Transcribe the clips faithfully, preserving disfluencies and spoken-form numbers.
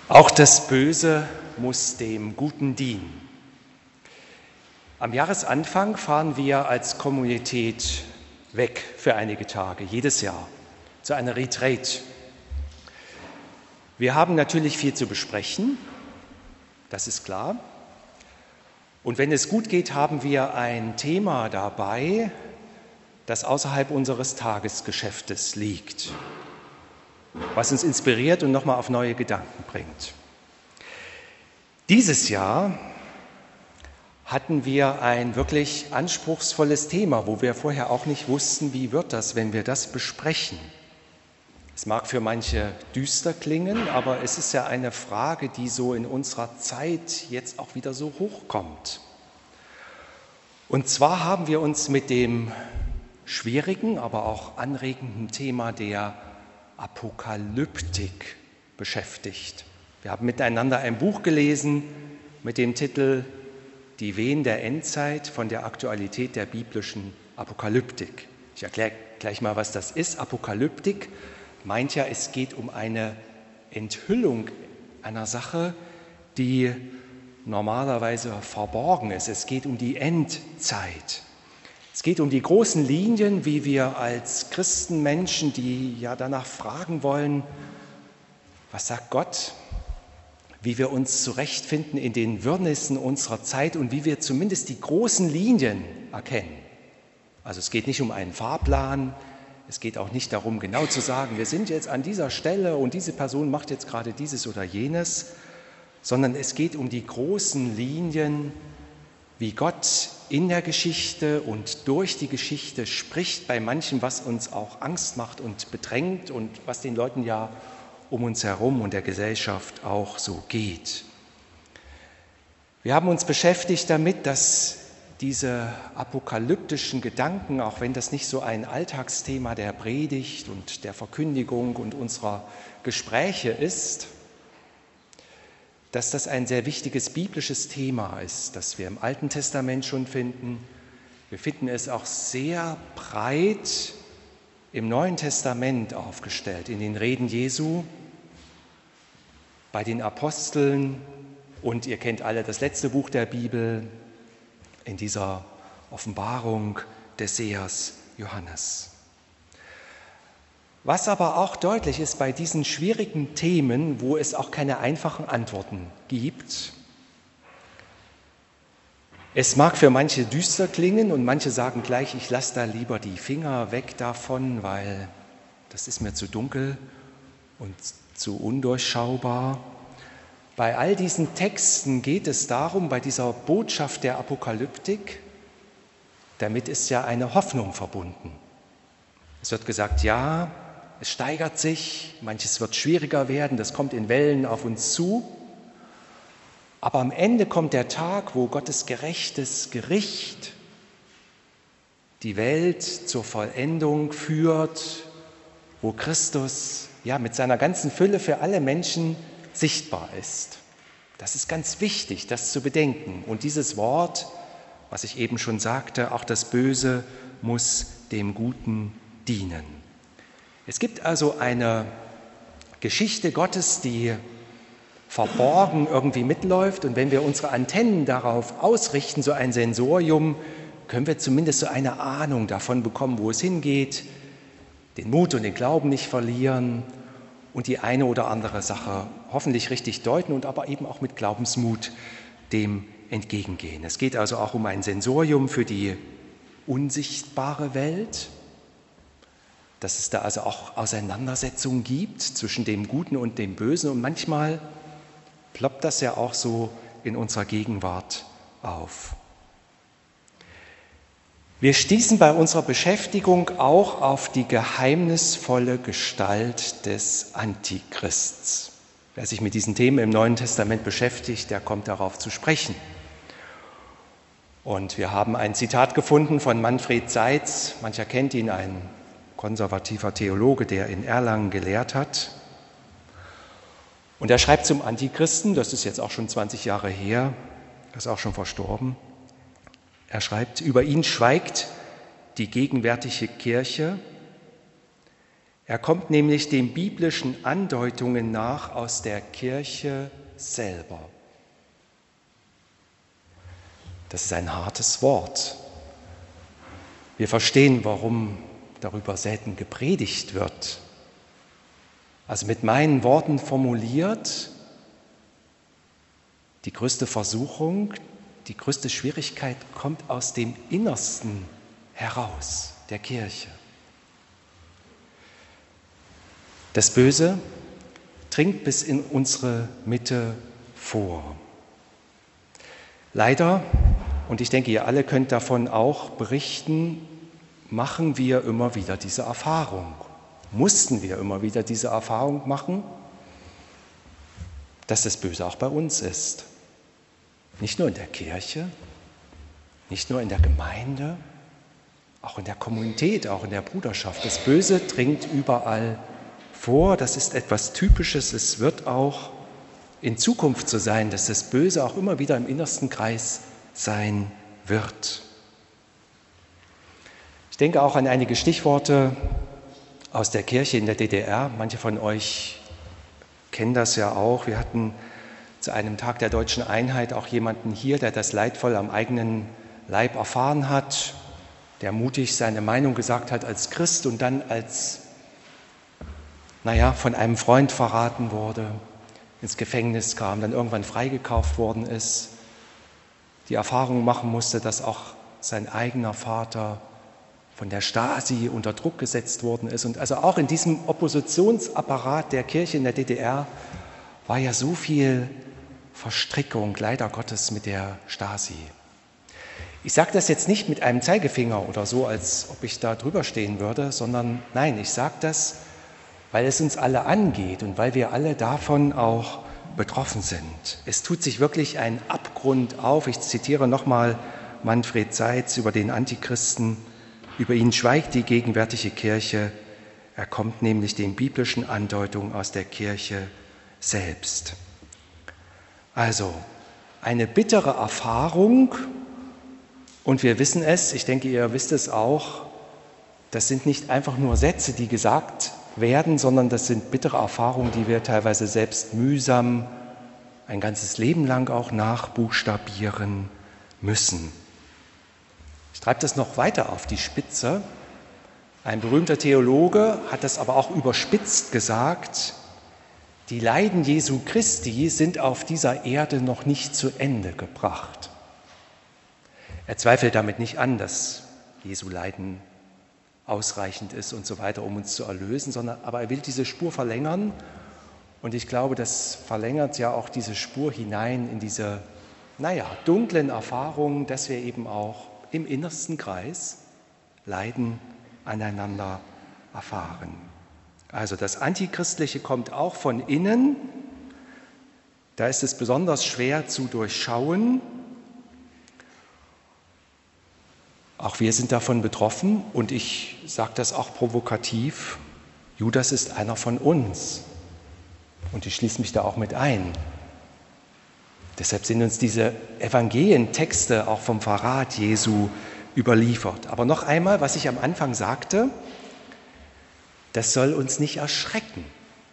Auch das Böse muss dem Guten dienen. Am Jahresanfang fahren wir als Kommunität weg für einige Tage, jedes Jahr, zu einer Retreat. Wir haben natürlich viel zu besprechen, das ist klar. Und wenn es gut geht, haben wir ein Thema dabei, das außerhalb unseres Tagesgeschäftes liegt, was uns inspiriert und nochmal auf neue Gedanken bringt. Dieses Jahr hatten wir ein wirklich anspruchsvolles Thema, wo wir vorher auch nicht wussten, wie wird das, wenn wir das besprechen. Es mag für manche düster klingen, aber es ist ja eine Frage, die so in unserer Zeit jetzt auch wieder so hochkommt. Und zwar haben wir uns mit dem schwierigen, aber auch anregenden Thema der Apokalyptik beschäftigt. Wir haben miteinander ein Buch gelesen mit dem Titel Die Wehen der Endzeit von der Aktualität der biblischen Apokalyptik. Ich erkläre gleich mal, was das ist. Apokalyptik meint ja, es geht um eine Enthüllung einer Sache, die normalerweise verborgen ist. Es geht um die Endzeit. Es geht um die großen Linien, wie wir als Christenmenschen, die ja danach fragen wollen, was sagt Gott, wie wir uns zurechtfinden in den Wirrnissen unserer Zeit und wie wir zumindest die großen Linien erkennen. Also es geht nicht um einen Fahrplan, es geht auch nicht darum, genau zu sagen, wir sind jetzt an dieser Stelle und diese Person macht jetzt gerade dieses oder jenes, sondern es geht um die großen Linien, wie Gott in der Geschichte und durch die Geschichte spricht bei manchem, was uns auch Angst macht und bedrängt und was den Leuten ja um uns herum und der Gesellschaft auch so geht. Wir haben uns beschäftigt damit, dass diese apokalyptischen Gedanken, auch wenn das nicht so ein Alltagsthema der Predigt und der Verkündigung und unserer Gespräche ist, dass das ein sehr wichtiges biblisches Thema ist, das wir im Alten Testament schon finden. Wir finden es auch sehr breit im Neuen Testament aufgestellt, in den Reden Jesu, bei den Aposteln und ihr kennt alle das letzte Buch der Bibel, in dieser Offenbarung des Sehers Johannes. Was aber auch deutlich ist bei diesen schwierigen Themen, wo es auch keine einfachen Antworten gibt, es mag für manche düster klingen und manche sagen gleich, ich lasse da lieber die Finger weg davon, weil das ist mir zu dunkel und zu undurchschaubar. Bei all diesen Texten geht es darum, bei dieser Botschaft der Apokalyptik, damit ist ja eine Hoffnung verbunden. Es wird gesagt, ja, es steigert sich, manches wird schwieriger werden, das kommt in Wellen auf uns zu. Aber am Ende kommt der Tag, wo Gottes gerechtes Gericht die Welt zur Vollendung führt, wo Christus ja mit seiner ganzen Fülle für alle Menschen sichtbar ist. Das ist ganz wichtig, das zu bedenken. Und dieses Wort, was ich eben schon sagte, auch das Böse muss dem Guten dienen. Es gibt also eine Geschichte Gottes, die verborgen irgendwie mitläuft. Und wenn wir unsere Antennen darauf ausrichten, so ein Sensorium, können wir zumindest so eine Ahnung davon bekommen, wo es hingeht, den Mut und den Glauben nicht verlieren und die eine oder andere Sache hoffentlich richtig deuten und aber eben auch mit Glaubensmut dem entgegengehen. Es geht also auch um ein Sensorium für die unsichtbare Welt, dass es da also auch Auseinandersetzungen gibt zwischen dem Guten und dem Bösen und manchmal ploppt das ja auch so in unserer Gegenwart auf. Wir stießen bei unserer Beschäftigung auch auf die geheimnisvolle Gestalt des Antichrists. Wer sich mit diesen Themen im Neuen Testament beschäftigt, der kommt darauf zu sprechen. Und wir haben ein Zitat gefunden von Manfred Seitz, mancher kennt ihn, ein konservativer Theologe, der in Erlangen gelehrt hat. Und er schreibt zum Antichristen, das ist jetzt auch schon zwanzig Jahre her, er ist auch schon verstorben. Er schreibt, über ihn schweigt die gegenwärtige Kirche, Er kommt nämlich den biblischen Andeutungen nach aus der Kirche selber. Das ist ein hartes Wort. Wir verstehen, warum darüber selten gepredigt wird. Also mit meinen Worten formuliert, die größte Versuchung, die größte Schwierigkeit kommt aus dem Innersten heraus, der Kirche. Das Böse dringt bis in unsere Mitte vor. Leider, und ich denke, ihr alle könnt davon auch berichten, machen wir immer wieder diese Erfahrung. Mussten wir immer wieder diese Erfahrung machen, dass das Böse auch bei uns ist. Nicht nur in der Kirche, nicht nur in der Gemeinde, auch in der Kommunität, auch in der Bruderschaft. Das Böse dringt überall vor. Das ist etwas Typisches. Es wird auch in Zukunft so sein, dass das Böse auch immer wieder im innersten Kreis sein wird. Ich denke auch an einige Stichworte aus der Kirche in der D D R. Manche von euch kennen das ja auch. Wir hatten zu einem Tag der deutschen Einheit auch jemanden hier, der das leidvoll am eigenen Leib erfahren hat, der mutig seine Meinung gesagt hat als Christ und dann als, naja, von einem Freund verraten wurde, ins Gefängnis kam, dann irgendwann freigekauft worden ist, die Erfahrung machen musste, dass auch sein eigener Vater von der Stasi unter Druck gesetzt worden ist. Und also auch in diesem Oppositionsapparat der Kirche in der D D R war ja so viel Verstrickung, leider Gottes, mit der Stasi. Ich sage das jetzt nicht mit einem Zeigefinger oder so, als ob ich da drüber stehen würde, sondern nein, ich sage das, weil es uns alle angeht und weil wir alle davon auch betroffen sind. Es tut sich wirklich ein Abgrund auf. Ich zitiere nochmal Manfred Seitz über den Antichristen. Über ihn schweigt die gegenwärtige Kirche. Er kommt nämlich den biblischen Andeutungen aus der Kirche selbst. Also eine bittere Erfahrung, und wir wissen es, ich denke, ihr wisst es auch, das sind nicht einfach nur Sätze, die gesagt werden, sondern das sind bittere Erfahrungen, die wir teilweise selbst mühsam ein ganzes Leben lang auch nachbuchstabieren müssen. Ich treibe das noch weiter auf die Spitze. Ein berühmter Theologe hat das aber auch überspitzt gesagt: Die Leiden Jesu Christi sind auf dieser Erde noch nicht zu Ende gebracht. Er zweifelt damit nicht an, dass Jesu Leiden ausreichend ist und so weiter, um uns zu erlösen, sondern aber er will diese Spur verlängern. Und ich glaube, das verlängert ja auch diese Spur hinein in diese, naja, dunklen Erfahrungen, dass wir eben auch im innersten Kreis Leiden aneinander erfahren. Also das Antichristliche kommt auch von innen. Da ist es besonders schwer zu durchschauen. Auch wir sind davon betroffen und ich sage das auch provokativ, Judas ist einer von uns und ich schließe mich da auch mit ein. Deshalb sind uns diese Evangelientexte auch vom Verrat Jesu überliefert. Aber noch einmal, was ich am Anfang sagte, das soll uns nicht erschrecken.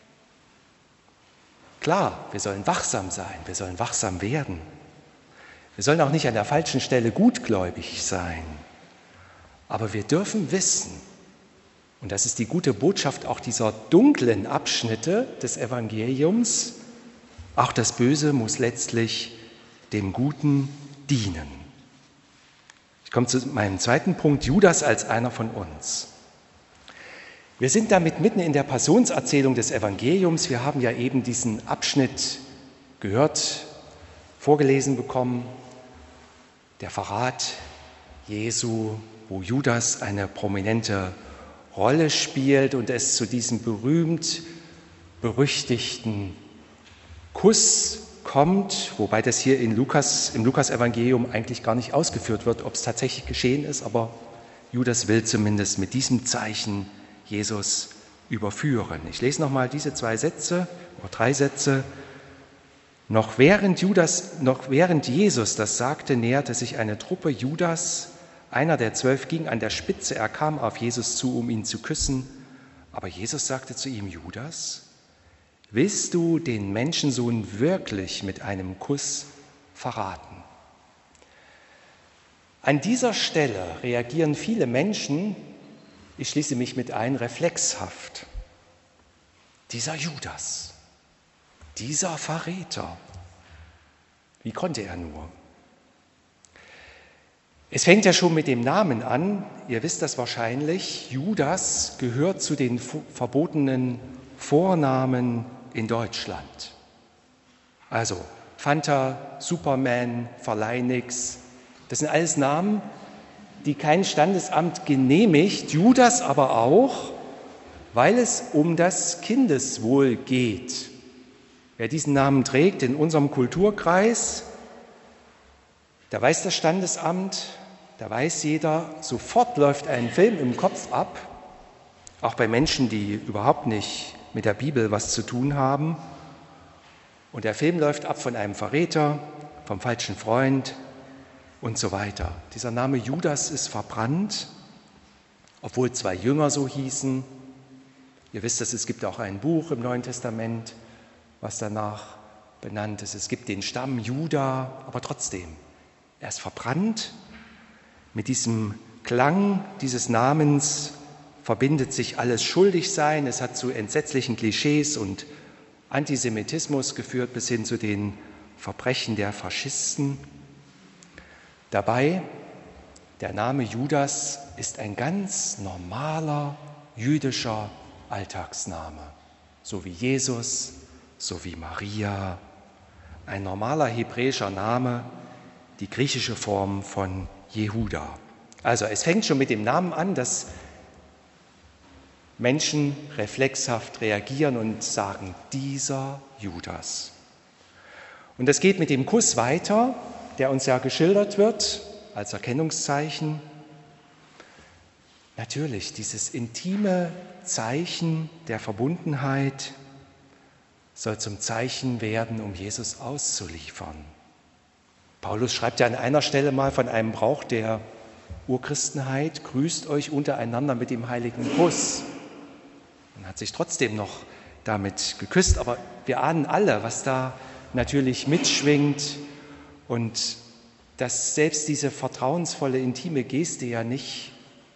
Klar, wir sollen wachsam sein, wir sollen wachsam werden. Wir sollen auch nicht an der falschen Stelle gutgläubig sein. Aber wir dürfen wissen, und das ist die gute Botschaft auch dieser dunklen Abschnitte des Evangeliums, auch das Böse muss letztlich dem Guten dienen. Ich komme zu meinem zweiten Punkt, Judas als einer von uns. Wir sind damit mitten in der Passionserzählung des Evangeliums. Wir haben ja eben diesen Abschnitt gehört, vorgelesen bekommen, der Verrat Jesu, wo Judas eine prominente Rolle spielt und es zu diesem berühmt-berüchtigten Kuss kommt, wobei das hier in Lukas, im Lukas-Evangelium eigentlich gar nicht ausgeführt wird, ob es tatsächlich geschehen ist, aber Judas will zumindest mit diesem Zeichen Jesus überführen. Ich lese nochmal diese zwei Sätze oder drei Sätze. Noch während, Judas, noch während Jesus das sagte, näherte sich eine Truppe Judas, einer der zwölf ging an der Spitze, er kam auf Jesus zu, um ihn zu küssen. Aber Jesus sagte zu ihm: Judas, willst du den Menschensohn wirklich mit einem Kuss verraten? An dieser Stelle reagieren viele Menschen, ich schließe mich mit ein, reflexhaft. Dieser Judas, dieser Verräter, wie konnte er nur? Es fängt ja schon mit dem Namen an, ihr wisst das wahrscheinlich, Judas gehört zu den verbotenen Vornamen in Deutschland. Also Fanta, Superman, Verleinix, das sind alles Namen, die kein Standesamt genehmigt, Judas aber auch, weil es um das Kindeswohl geht. Wer diesen Namen trägt in unserem Kulturkreis, da weiß das Standesamt, da weiß jeder, sofort läuft ein Film im Kopf ab, auch bei Menschen, die überhaupt nicht mit der Bibel was zu tun haben. Und der Film läuft ab von einem Verräter, vom falschen Freund und so weiter. Dieser Name Judas ist verbrannt, obwohl zwei Jünger so hießen. Ihr wisst, dass es gibt auch ein Buch im Neuen Testament, was danach benannt ist. Es gibt den Stamm Juda, aber trotzdem, er ist verbrannt. Mit diesem Klang dieses Namens verbindet sich alles Schuldigsein. Es hat zu entsetzlichen Klischees und Antisemitismus geführt bis hin zu den Verbrechen der Faschisten. Dabei, der Name Judas ist ein ganz normaler jüdischer Alltagsname, so wie Jesus, so wie Maria, ein normaler hebräischer Name, die griechische Form von Jehuda. Also es fängt schon mit dem Namen an, dass Menschen reflexhaft reagieren und sagen, dieser Judas. Und das geht mit dem Kuss weiter, der uns ja geschildert wird als Erkennungszeichen. Natürlich, dieses intime Zeichen der Verbundenheit soll zum Zeichen werden, um Jesus auszuliefern. Paulus schreibt ja an einer Stelle mal von einem Brauch der Urchristenheit, grüßt euch untereinander mit dem heiligen Kuss. Man hat sich trotzdem noch damit geküsst, aber wir ahnen alle, was da natürlich mitschwingt und dass selbst diese vertrauensvolle, intime Geste ja nicht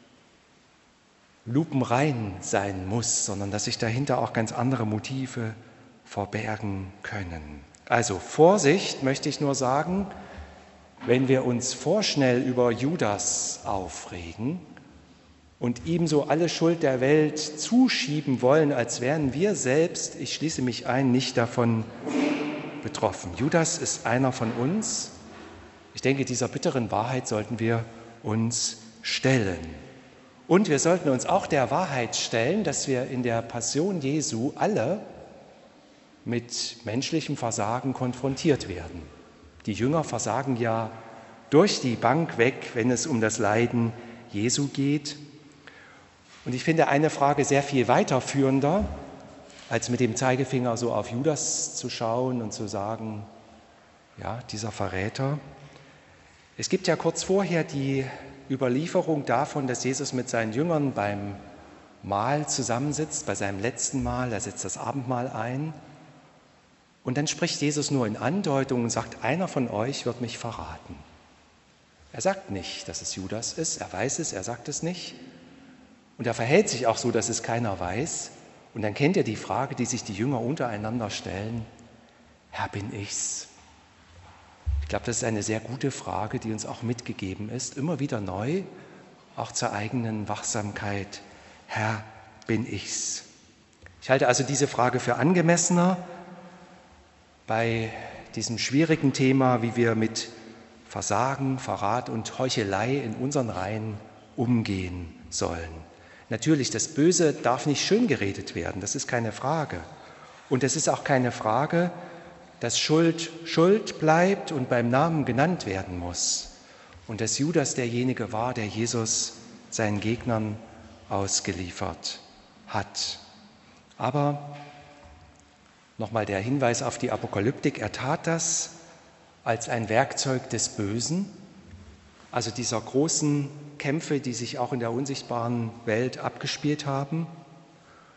lupenrein sein muss, sondern dass sich dahinter auch ganz andere Motive verbergen können. Also Vorsicht, möchte ich nur sagen, wenn wir uns vorschnell über Judas aufregen und ihm so alle Schuld der Welt zuschieben wollen, als wären wir selbst, ich schließe mich ein, nicht davon betroffen. Judas ist einer von uns. Ich denke, dieser bitteren Wahrheit sollten wir uns stellen. Und wir sollten uns auch der Wahrheit stellen, dass wir in der Passion Jesu alle mit menschlichem Versagen konfrontiert werden. Die Jünger versagen ja durch die Bank weg, wenn es um das Leiden Jesu geht. Und ich finde eine Frage sehr viel weiterführender, als mit dem Zeigefinger so auf Judas zu schauen und zu sagen, ja, dieser Verräter. Es gibt ja kurz vorher die Überlieferung davon, dass Jesus mit seinen Jüngern beim Mahl zusammensitzt, bei seinem letzten Mahl, er setzt das Abendmahl ein. Und dann spricht Jesus nur in Andeutung und sagt, einer von euch wird mich verraten. Er sagt nicht, dass es Judas ist, er weiß es, er sagt es nicht. Und er verhält sich auch so, dass es keiner weiß. Und dann kennt ihr die Frage, die sich die Jünger untereinander stellen, Herr, bin ich's? Ich glaube, das ist eine sehr gute Frage, die uns auch mitgegeben ist, immer wieder neu, auch zur eigenen Wachsamkeit. Herr, bin ich's? Ich halte also diese Frage für angemessener bei diesem schwierigen Thema, wie wir mit Versagen, Verrat und Heuchelei in unseren Reihen umgehen sollen. Natürlich, das Böse darf nicht schön geredet werden, das ist keine Frage. Und es ist auch keine Frage, dass Schuld Schuld bleibt und beim Namen genannt werden muss. Und dass Judas derjenige war, der Jesus seinen Gegnern ausgeliefert hat. Aber nochmal der Hinweis auf die Apokalyptik, er tat das als ein Werkzeug des Bösen, also dieser großen Kämpfe, die sich auch in der unsichtbaren Welt abgespielt haben.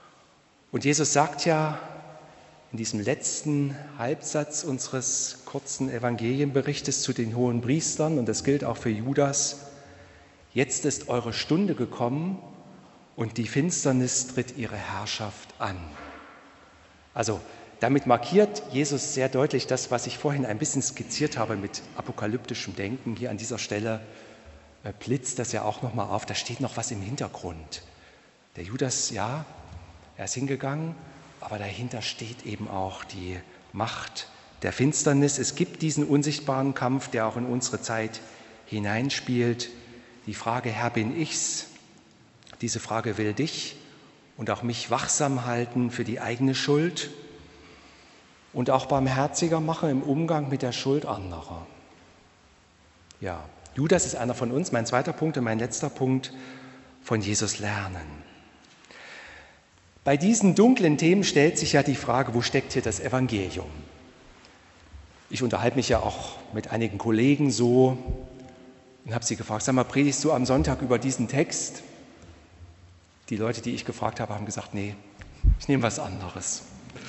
Und Jesus sagt ja in diesem letzten Halbsatz unseres kurzen Evangelienberichtes zu den hohen Priestern, und das gilt auch für Judas: Jetzt ist eure Stunde gekommen und die Finsternis tritt ihre Herrschaft an. Also damit markiert Jesus sehr deutlich das, was ich vorhin ein bisschen skizziert habe mit apokalyptischem Denken. Hier an dieser Stelle blitzt das ja auch nochmal auf, da steht noch was im Hintergrund. Der Judas, ja, er ist hingegangen, aber dahinter steht eben auch die Macht der Finsternis. Es gibt diesen unsichtbaren Kampf, der auch in unsere Zeit hineinspielt. Die Frage, Herr, bin ich's? Diese Frage will dich und auch mich wachsam halten für die eigene Schuld und auch barmherziger machen im Umgang mit der Schuld anderer. Ja, Judas ist einer von uns. Mein zweiter Punkt und mein letzter Punkt: von Jesus lernen. Bei diesen dunklen Themen stellt sich ja die Frage, wo steckt hier das Evangelium? Ich unterhalte mich ja auch mit einigen Kollegen so und habe sie gefragt: Sag mal, predigst du am Sonntag über diesen Text? Die Leute, die ich gefragt habe, haben gesagt: Nee, ich nehme was anderes.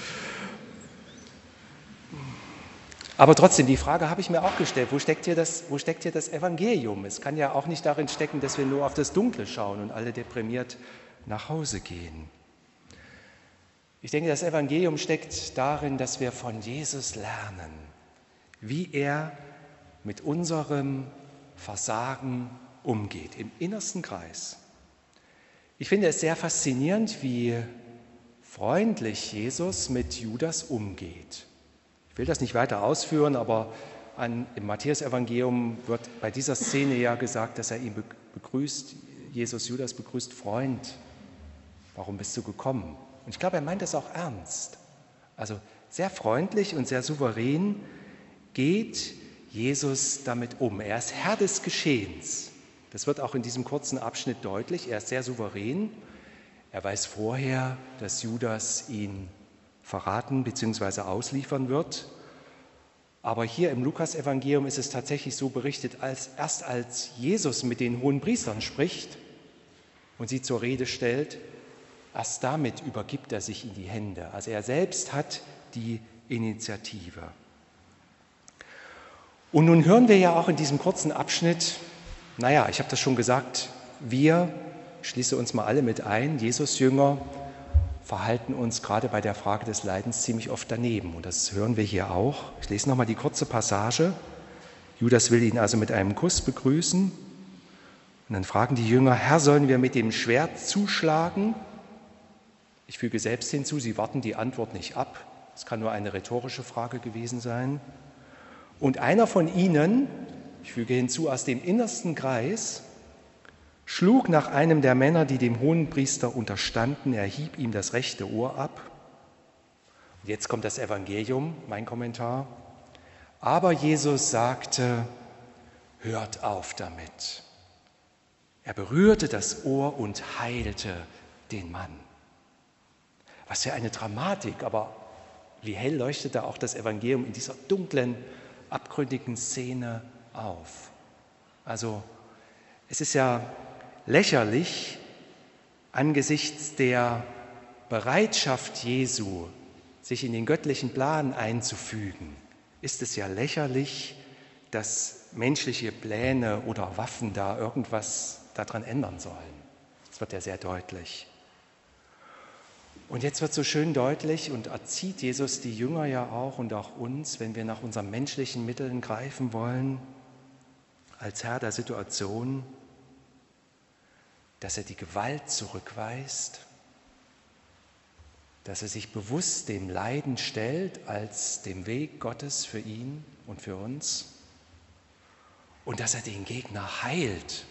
Aber trotzdem, die Frage habe ich mir auch gestellt: Wo steckt hier das, wo steckt hier das Evangelium? Es kann ja auch nicht darin stecken, dass wir nur auf das Dunkle schauen und alle deprimiert nach Hause gehen. Ich denke, das Evangelium steckt darin, dass wir von Jesus lernen, wie er mit unserem Versagen umgeht, im innersten Kreis. Ich finde es sehr faszinierend, wie freundlich Jesus mit Judas umgeht. Ich will das nicht weiter ausführen, aber an, im Matthäusevangelium wird bei dieser Szene ja gesagt, dass er ihn begrüßt, Jesus Judas begrüßt: Freund, warum bist du gekommen? Und ich glaube, er meint das auch ernst. Also sehr freundlich und sehr souverän geht Jesus damit um. Er ist Herr des Geschehens. Das wird auch in diesem kurzen Abschnitt deutlich. Er ist sehr souverän. Er weiß vorher, dass Judas ihn verraten bzw. ausliefern wird. Aber hier im Lukasevangelium ist es tatsächlich so berichtet, als erst als Jesus mit den hohen Priestern spricht und sie zur Rede stellt, erst damit übergibt er sich in die Hände. Also er selbst hat die Initiative. Und nun hören wir ja auch in diesem kurzen Abschnitt, naja, ich habe das schon gesagt, wir, ich schließe uns mal alle mit ein, Jesus-Jünger, verhalten uns gerade bei der Frage des Leidens ziemlich oft daneben. Und das hören wir hier auch. Ich lese nochmal die kurze Passage. Judas will ihn also mit einem Kuss begrüßen. Und dann fragen die Jünger: Herr, sollen wir mit dem Schwert zuschlagen? Ich füge selbst hinzu, sie warten die Antwort nicht ab. Es kann nur eine rhetorische Frage gewesen sein. Und einer von ihnen, ich füge hinzu, aus dem innersten Kreis, schlug nach einem der Männer, die dem Hohenpriester unterstanden. Er hieb ihm das rechte Ohr ab. Und jetzt kommt das Evangelium, mein Kommentar. Aber Jesus sagte: Hört auf damit. Er berührte das Ohr und heilte den Mann. Was für eine Dramatik, aber wie hell leuchtet da auch das Evangelium in dieser dunklen, abgründigen Szene auf. Also es ist ja lächerlich, angesichts der Bereitschaft Jesu, sich in den göttlichen Plan einzufügen, ist es ja lächerlich, dass menschliche Pläne oder Waffen da irgendwas daran ändern sollen. Das wird ja sehr deutlich. Und jetzt wird so schön deutlich und erzieht Jesus die Jünger ja auch und auch uns, wenn wir nach unseren menschlichen Mitteln greifen wollen, als Herr der Situation, dass er die Gewalt zurückweist, dass er sich bewusst dem Leiden stellt als dem Weg Gottes für ihn und für uns und dass er den Gegner heilt.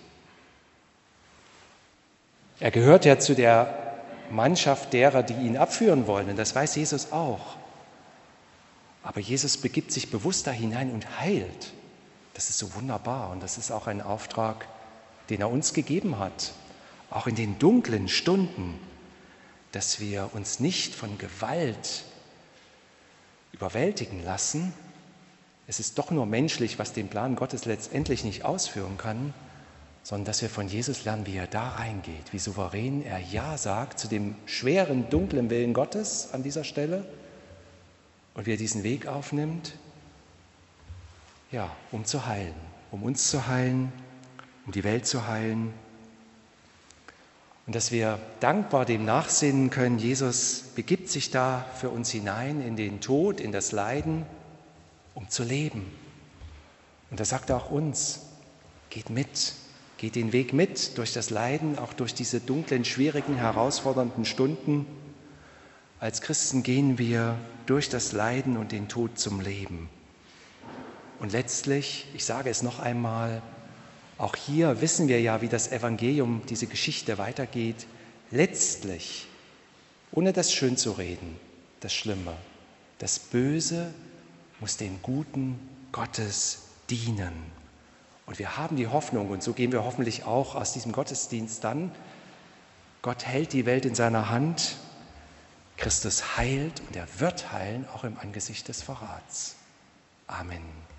Er gehört ja zu der Mannschaft derer, die ihn abführen wollen, und das weiß Jesus auch. Aber Jesus begibt sich bewusst da hinein und heilt. Das ist so wunderbar und das ist auch ein Auftrag, den er uns gegeben hat, auch in den dunklen Stunden, dass wir uns nicht von Gewalt überwältigen lassen. Es ist doch nur menschlich, was den Plan Gottes letztendlich nicht ausführen kann, sondern dass wir von Jesus lernen, wie er da reingeht, wie souverän er Ja sagt zu dem schweren, dunklen Willen Gottes an dieser Stelle und wie er diesen Weg aufnimmt, ja, um zu heilen, um uns zu heilen, um die Welt zu heilen. Und dass wir dankbar dem nachsinnen können, Jesus begibt sich da für uns hinein in den Tod, in das Leiden, um zu leben. Und da sagt er auch uns, geht mit, geht den Weg mit durch das Leiden, auch durch diese dunklen, schwierigen, herausfordernden Stunden. Als Christen gehen wir durch das Leiden und den Tod zum Leben. Und letztlich, ich sage es noch einmal, auch hier wissen wir ja, wie das Evangelium, diese Geschichte weitergeht. Letztlich, ohne das schön zu reden, das Schlimme, das Böse muss dem Guten Gottes dienen. Und wir haben die Hoffnung, und so gehen wir hoffentlich auch aus diesem Gottesdienst dann, Gott hält die Welt in seiner Hand, Christus heilt und er wird heilen, auch im Angesicht des Verrats. Amen.